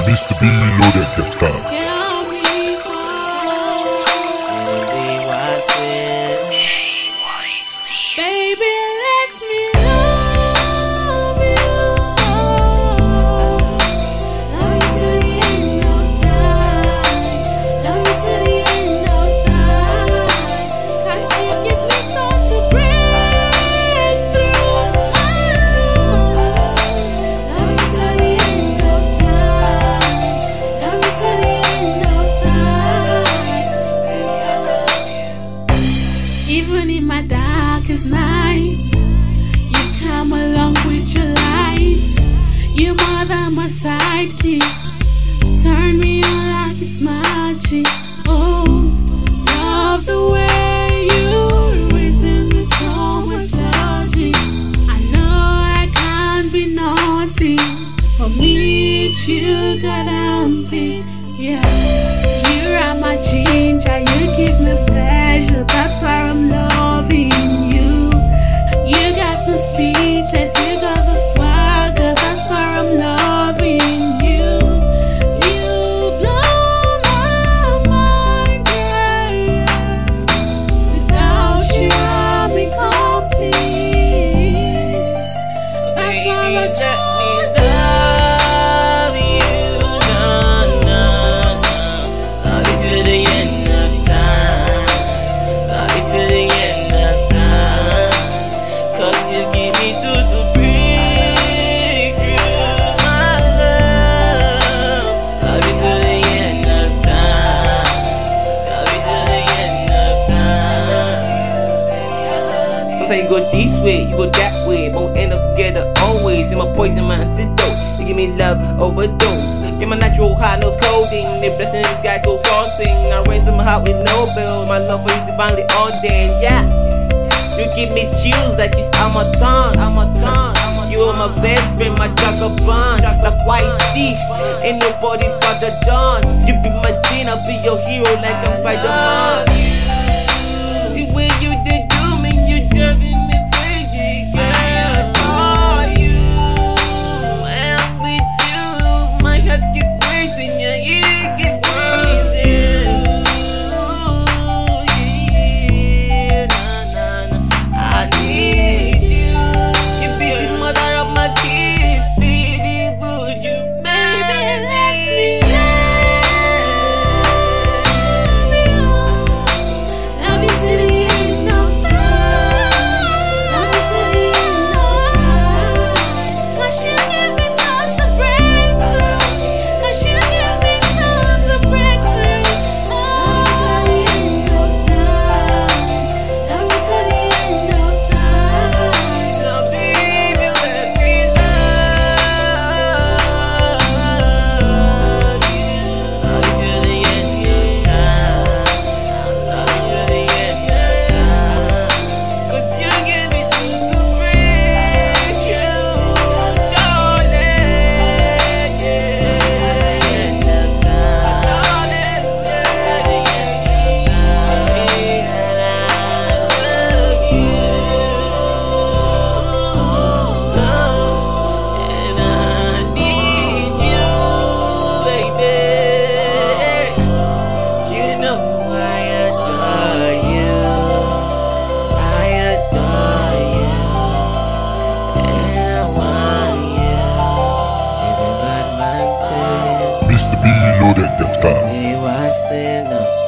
Mr. B loaded the car. Baby, let me love you. Love you till the end of time. Love you till the end of time. 'Cause you give me time to break through my love. Love you till the end of time. Love you till the end of time. Baby, I love you. Even in my darkest nights, you come along with your lights. You're more than my sidekick. Turn me on like it's magic. Oh, love the way you reason with so much logic. I know I can't be naughty. For me, you gotta unpick. Yeah, you are my ginger. You give me pleasure. That's why I'm loving you. You got me speechless. You got the swagger. That's why I'm loving you. You blow my mind, yeah. Without you, I'm incomplete. That's why I just love you, love you till the end of time. Love you till the end of time. 'Cause you give me to break through my love. Love you till the end of time. Love you till the end of time. Sometimes you go this way, you go that way, but we end up together always. You're my poison, my antidote. You give me love overdose. You're my natural high, no coding. The blessing in disguise so salting. I raise my heart with no bill. My love for you divinely ordained, yeah. You give me chills like it's Amaton. You're my best friend, my jagabond. Like white thief, ain't nobody but the dawn. You be my Jean, I'll be your hero like I'm Spider-Man. The way you did do me, you driving me crazy, girl. I adore you. I'm with you, my heart get crazy, yeah, you get crazy. Yeah, nah. I need you. You be the mother of my kids, baby. Would you marry me? Love you till the end of time. Love you till the end of time. 'Cause you give me time to break through. 'Cause you give me time to break through. Love you till the end of time. Love you till the end of time. Now, baby, let me love you. Love you till the end of time. Love you till the end of time. 'Cause you give me time to break through, darling. Yeah. End of time. Darling. Yeah. The end of time. And I love you. And I need you, baby. You know I adore you. I adore you. And I want you. Is it bad man? Mr. B loaded the car. See what's in